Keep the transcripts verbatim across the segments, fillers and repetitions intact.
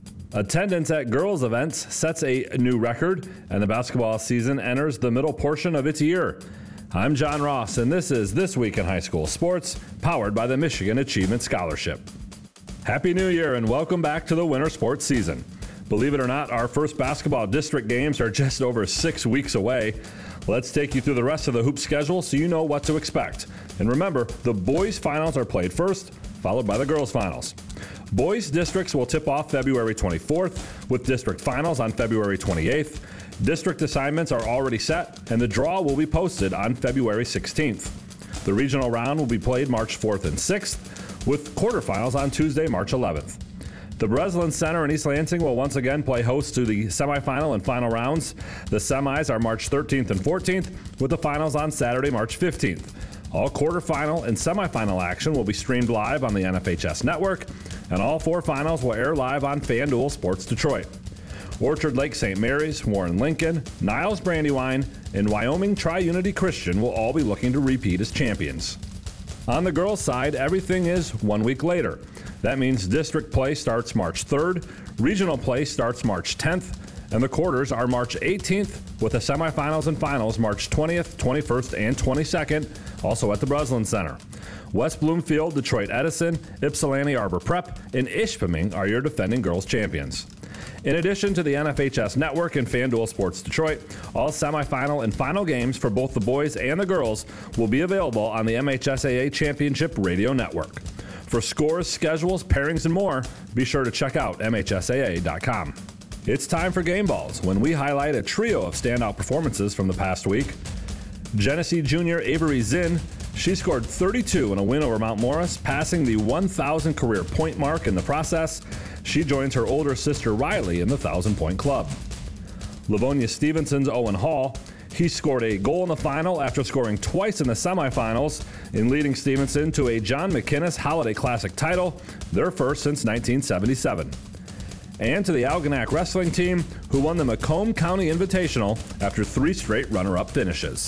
Attendance at girls' events sets a new record, and the basketball season enters the middle portion of its year. I'm John Ross, and this is This Week in High School Sports, powered by the Michigan Achievement Scholarship. Happy New Year, and welcome back to the winter sports season. Believe it or not, our first basketball district games are just over six weeks away. Let's take you through the rest of the hoop schedule so you know what to expect. And remember, the boys' finals are played first, followed by the girls' finals. Boys districts will tip off February twenty-fourth, with district finals on February twenty-eighth. District assignments are already set, and the draw will be posted on February sixteenth. The regional round will be played March fourth and sixth, with quarterfinals on Tuesday, March eleventh. The Breslin Center in East Lansing will once again play host to the semifinal and final rounds. The semis are March thirteenth and fourteenth, with the finals on Saturday, March fifteenth. All quarterfinal and semifinal action will be streamed live on the N F H S network, and all four finals will air live on FanDuel Sports Detroit. Orchard Lake Saint Mary's, Warren Lincoln, Niles Brandywine, and Wyoming Tri-Unity Christian will all be looking to repeat as champions. On the girls' side, everything is one week later. That means district play starts March third, regional play starts March tenth, and the quarters are March eighteenth, with the semifinals and finals March twentieth, twenty-first, and twenty-second, also at the Breslin Center. West Bloomfield, Detroit Edison, Ypsilanti Arbor Prep, and Ishpeming are your defending girls champions. In addition to the N F H S Network and FanDuel Sports Detroit, all semifinal and final games for both the boys and the girls will be available on the M H S A A Championship Radio Network. For scores, schedules, pairings, and more, be sure to check out M H S A A dot com. It's time for Game Balls, when we highlight a trio of standout performances from the past week. Genesee junior Avery Zinn, she scored thirty-two in a win over Mount Morris, passing the one thousand career point mark in the process. She joins her older sister Riley in the one thousand point club. Livonia Stevenson's Owen Hall, he scored a goal in the final after scoring twice in the semifinals in leading Stevenson to a John McInnes Holiday Classic title, their first since nineteen seventy-seven. And to the Algonac wrestling team, who won the Macomb County Invitational after three straight runner-up finishes.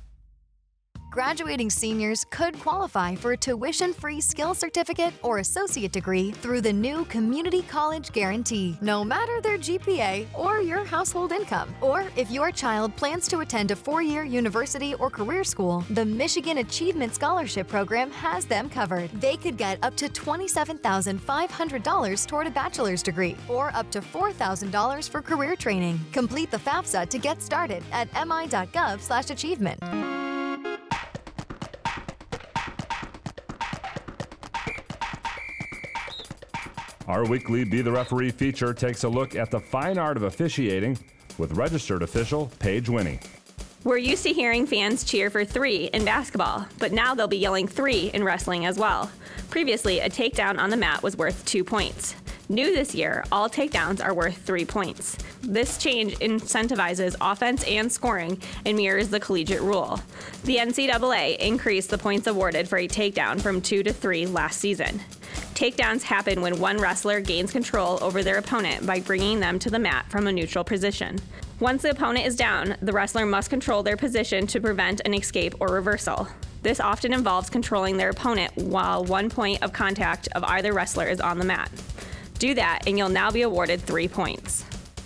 Graduating seniors could qualify for a tuition-free skill certificate or associate degree through the new Community College Guarantee, no matter their G P A or your household income. Or if your child plans to attend a four-year university or career school, the Michigan Achievement Scholarship Program has them covered. They could get up to twenty-seven thousand five hundred dollars toward a bachelor's degree or up to four thousand dollars for career training. Complete the FAFSA to get started at m i dot gov slash achievement. Our weekly Be the Referee feature takes a look at the fine art of officiating with registered official Paige Winnie. We're used to hearing fans cheer for three in basketball, but now they'll be yelling three in wrestling as well. Previously, a takedown on the mat was worth two points. New this year, all takedowns are worth three points. This change incentivizes offense and scoring and mirrors the collegiate rule. The N C double A increased the points awarded for a takedown from two to three last season. Takedowns happen when one wrestler gains control over their opponent by bringing them to the mat from a neutral position. Once the opponent is down, the wrestler must control their position to prevent an escape or reversal. This often involves controlling their opponent while one point of contact of either wrestler is on the mat. Do that, and you'll now be awarded three points.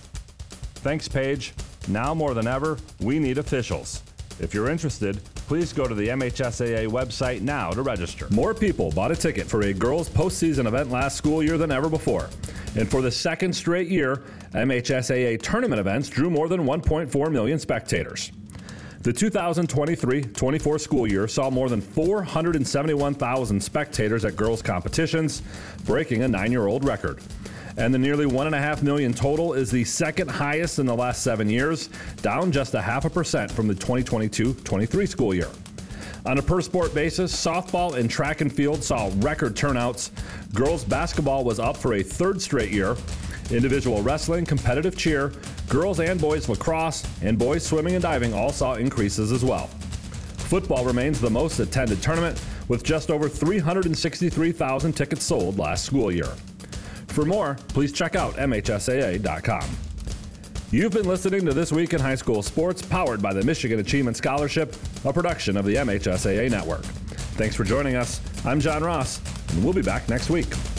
Thanks, Paige. Now more than ever, we need officials. If you're interested, please go to the M H S A A website now to register. More people bought a ticket for a girls' postseason event last school year than ever before. And for the second straight year, M H S A A tournament events drew more than one point four million spectators. The two thousand twenty-three twenty-four school year saw more than four hundred seventy-one thousand spectators at girls' competitions, breaking a nine-year-old record. And the nearly one and a half million total is the second highest in the last seven years, down just a half a percent from the twenty twenty-two twenty-three school year. On a per-sport basis, softball and track and field saw record turnouts. Girls basketball was up for a third straight year. Individual wrestling, competitive cheer, girls and boys lacrosse, and boys swimming and diving all saw increases as well. Football remains the most attended tournament, with just over three hundred sixty-three thousand tickets sold last school year. For more, please check out M H S A A dot com. You've been listening to This Week in High School Sports, powered by the Michigan Achievement Scholarship, a production of the M H S A A Network. Thanks for joining us. I'm John Ross, and we'll be back next week.